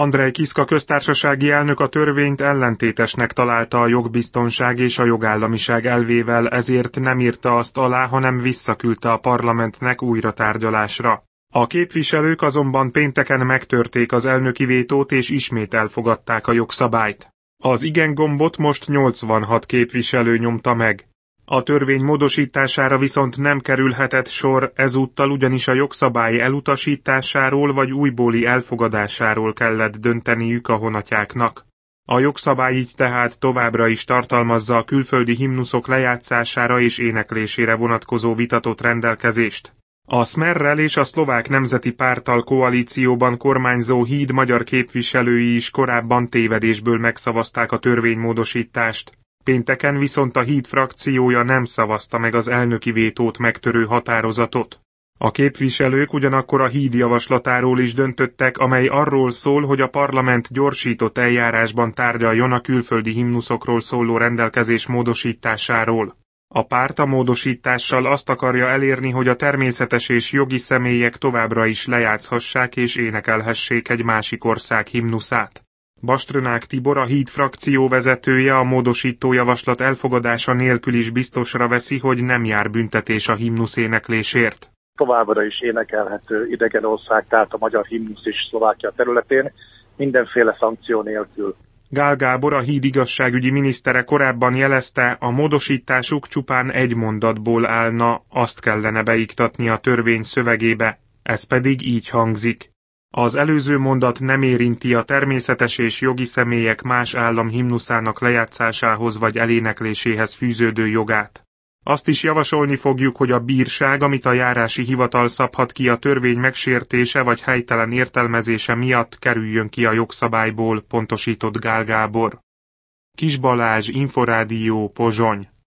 Andrej Kiska köztársasági elnök a törvényt ellentétesnek találta a jogbiztonság és a jogállamiság elvével, ezért nem írta azt alá, hanem visszaküldte a parlamentnek újra tárgyalásra. A képviselők azonban pénteken megtörték az elnöki vétót és ismét elfogadták a jogszabályt. Az igen gombot most 86 képviselő nyomta meg. A törvény módosítására viszont nem kerülhetett sor, ezúttal ugyanis a jogszabály elutasításáról vagy újbóli elfogadásáról kellett dönteniük a honatjáknak. A jogszabály így tehát továbbra is tartalmazza a külföldi himnuszok lejátszására és éneklésére vonatkozó vitatott rendelkezést. A Smerrel és a Szlovák Nemzeti Párttal koalícióban kormányzó Híd magyar képviselői is korábban tévedésből megszavazták a törvénymódosítást. Pénteken viszont a Híd frakciója nem szavazta meg az elnöki vétót megtörő határozatot. A képviselők ugyanakkor a Híd javaslatáról is döntöttek, amely arról szól, hogy a parlament gyorsított eljárásban tárgyaljon a külföldi himnuszokról szóló rendelkezés módosításáról. A párt a módosítással azt akarja elérni, hogy a természetes és jogi személyek továbbra is lejátszhassák és énekelhessék egy másik ország himnuszát. Baströnák Tibor, a Híd frakció vezetője a módosító javaslat elfogadása nélkül is biztosra veszi, hogy nem jár büntetés a himnusz éneklésért. Továbbra is énekelhető idegen ország, tehát a magyar himnusz is Szlovákia területén, mindenféle szankció nélkül. Gál Gábor, a Híd igazságügyi minisztere korábban jelezte, a módosításuk csupán egy mondatból állna, azt kellene beiktatni a törvény szövegébe, ez pedig így hangzik. Az előző mondat nem érinti a természetes és jogi személyek más állam himnuszának lejátszásához vagy elénekléséhez fűződő jogát. Azt is javasolni fogjuk, hogy a bírság, amit a járási hivatal szabhat ki a törvény megsértése vagy helytelen értelmezése miatt, kerüljön ki a jogszabályból, pontosított Gál Gábor. Kis Balázs, Inforádió, Pozsony.